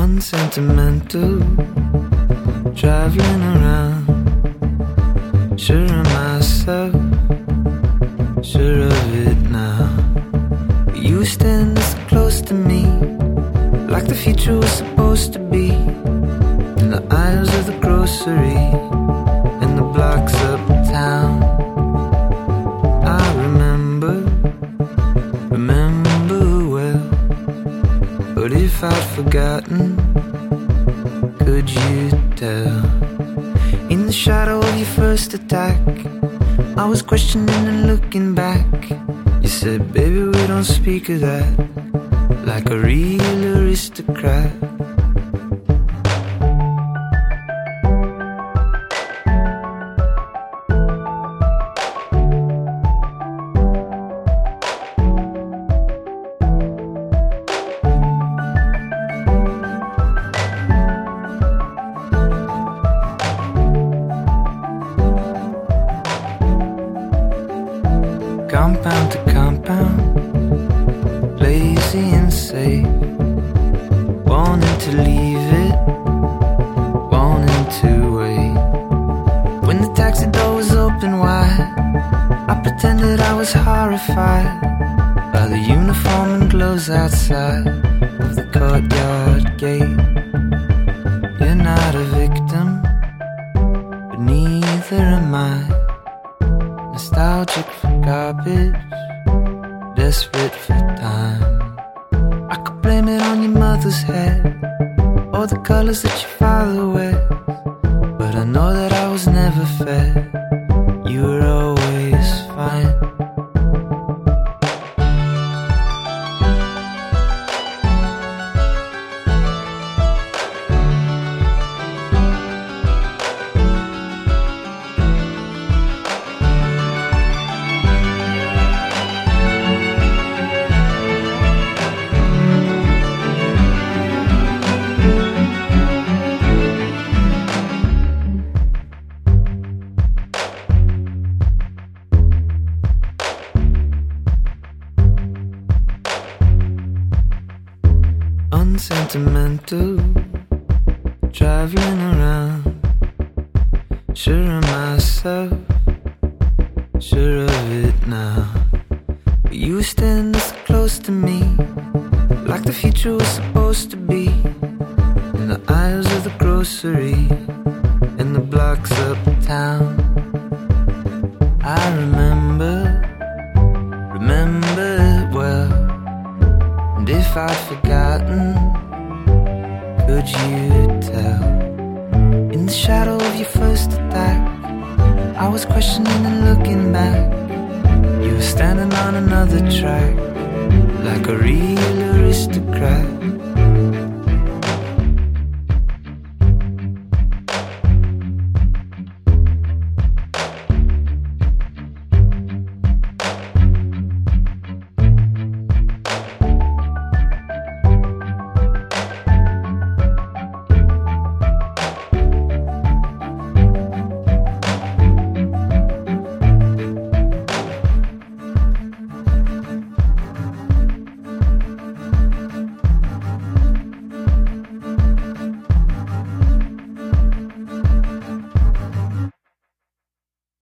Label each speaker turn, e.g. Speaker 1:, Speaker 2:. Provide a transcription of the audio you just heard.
Speaker 1: unsentimental, traveling around, sure of myself, sure of it now. You stand this close to me, like the future was supposed to be, in the aisles of the grocery, in the blocks uptown. I remember well, but if I'd forgotten, could you tell? In the shadow of your first attack, I was questioning and looking back. You said, baby, we don't speak of that, like a real aristocrat. Compound to compound, lazy and safe, wanting to leave it, wanting to wait. When the taxi door was open wide, I pretended I was horrified by the uniform and gloves outside of the courtyard gate. You're not a victim, but neither am I. Nostalgic for garbage, desperate for time. I could blame it on your mother's head, or the colors that your father wears, but I know that I was never fed. You were always fine. Unsentimental, traveling around, sure of myself, sure of it now. But you were standing this close to me, like the future was supposed to be, in the aisles of the grocery, in the blocks uptown. I remember it well, and if I'd forgotten, could you tell? In the shadow of your first attack, I was questioning and looking back. You were standing on another track, like a real aristocrat.